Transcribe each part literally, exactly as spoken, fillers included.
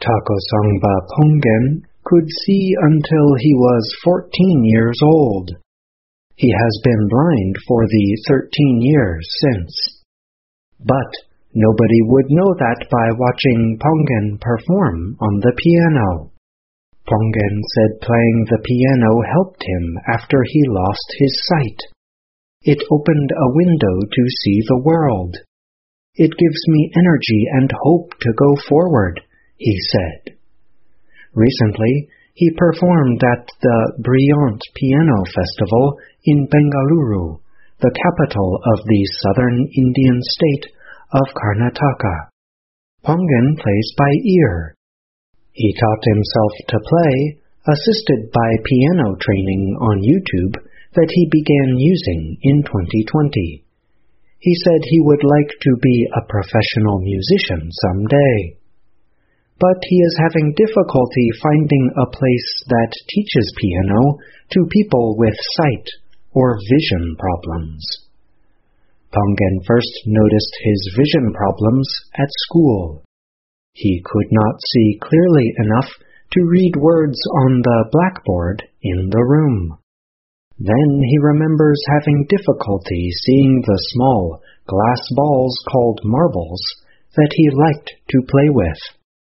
Takosangba Pongen could see until he was fourteen years old. He has been blind for the thirteen years since. But nobody would know that by watching Pongen perform on the piano. Pongen said playing the piano helped him after he lost his sight. It opened a window to see the world. It gives me energy and hope to go forward, he said. Recently, he performed at the Brilliant Piano Festival in Bengaluru, the capital of the southern Indian state of Karnataka. Pongen plays by ear. He taught himself to play, assisted by piano training on YouTube that he began using in twenty twenty. He said he would like to be a professional musician someday. But he is having difficulty finding a place that teaches piano to people with sight or vision problems. Pongen first noticed his vision problems at school. He could not see clearly enough to read words on the blackboard in the room. Then he remembers having difficulty seeing the small glass balls called marbles that he liked to play with.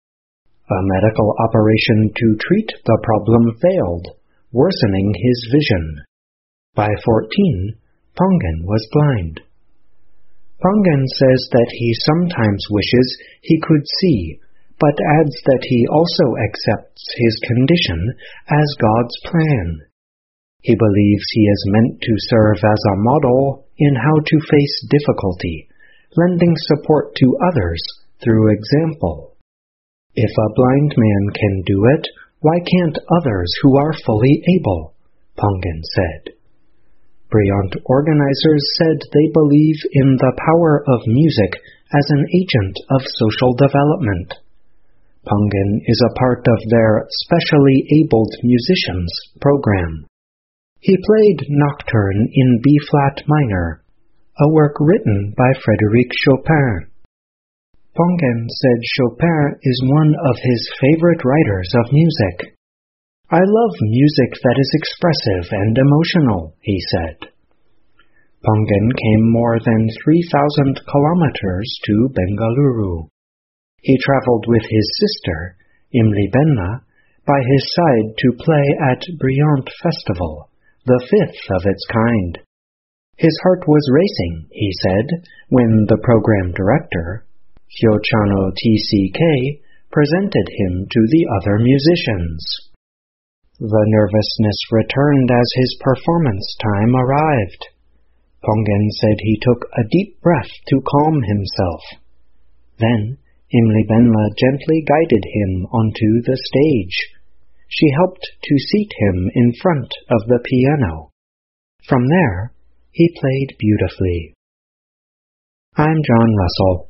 A medical operation to treat the problem failed, worsening his vision. By fourteen, Pongen was blind. Pongen says that he sometimes wishes he could see, but adds that he also accepts his condition as God's plan. He believes he is meant to serve as a model in how to face difficulty, lending support to others through example. If a blind man can do it, why can't others who are fully able? Pongen said. Brilliant organizers said they believe in the power of music as an agent of social development. Pongen is a part of their Specially Abled Musicians program. He played Nocturne in B-flat minor, a work written by Frédéric Chopin. Pongen said Chopin is one of his favorite writers of music. I love music that is expressive and emotional, he said. Pongen came more than three thousand kilometers to Bengaluru. He traveled with his sister, Imli Benna, by his side to play at Brilliant Festival, the fifth of its kind. His heart was racing, he said, when the program director, Hyochano T C K, presented him to the other musicians. The nervousness returned as his performance time arrived. Pongen said he took a deep breath to calm himself. Then, Imli Benla gently guided him onto the stage. She helped to seat him in front of the piano. From there, he played beautifully. I'm John Russell.